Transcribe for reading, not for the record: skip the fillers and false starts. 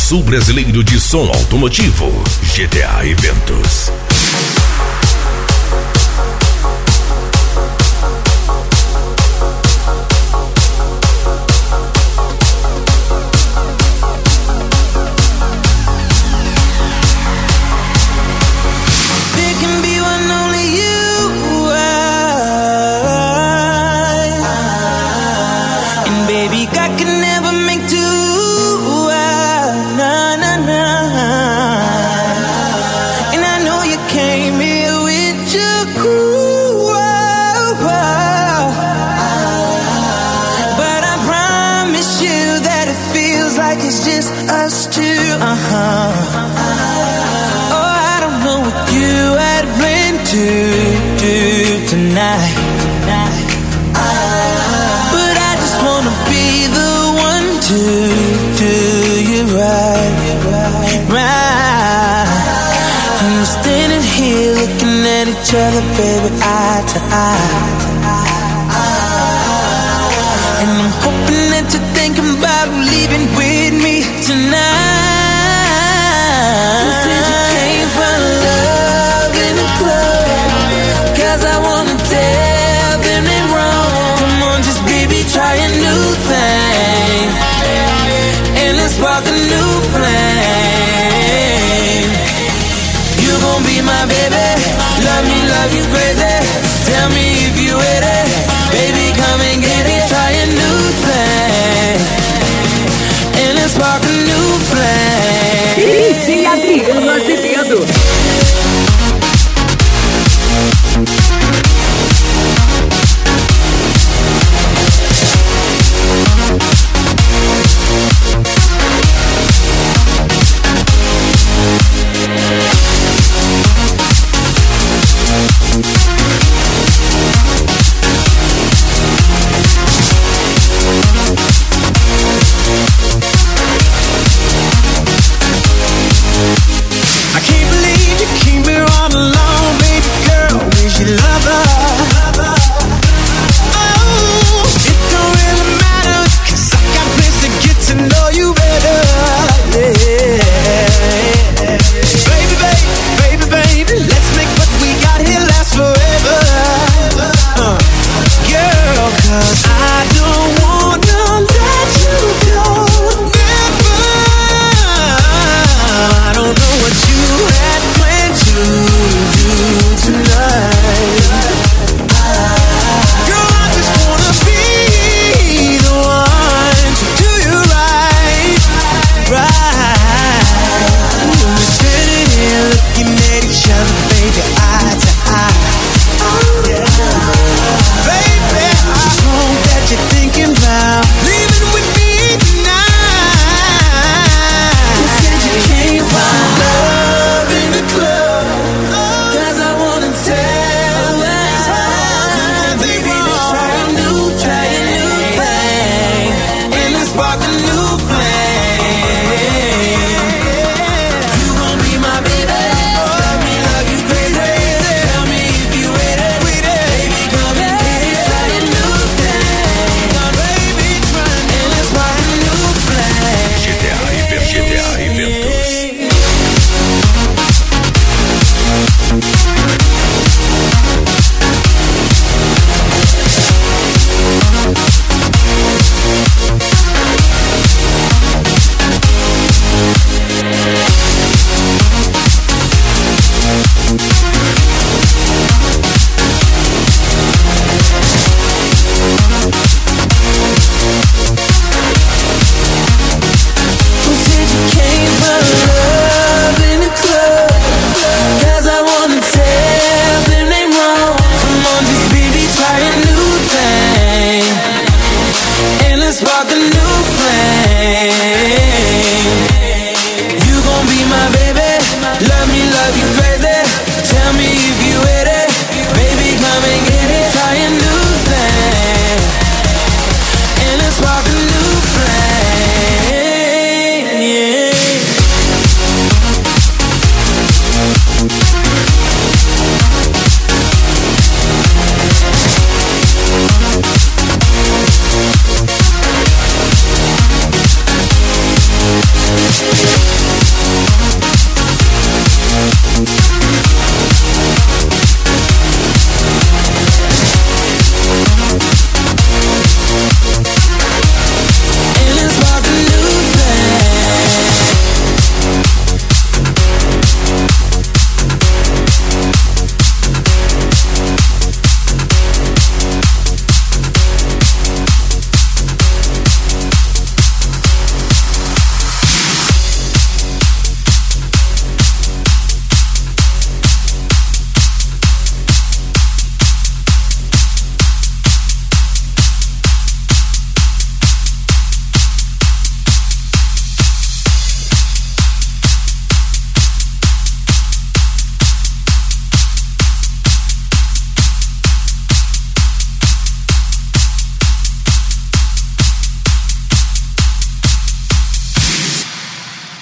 Sul Brasileiro de Som Automotivo, GTA Eventos. Each other, baby, eye to eye. And I'm hoping that you're thinking about leaving with me tonight. You said you came for love in the club, 'cause I wanna tell them they're wrong. Come on, just baby, try a new thing, and let's spark a new flame. You gon' be my baby, love me, love you,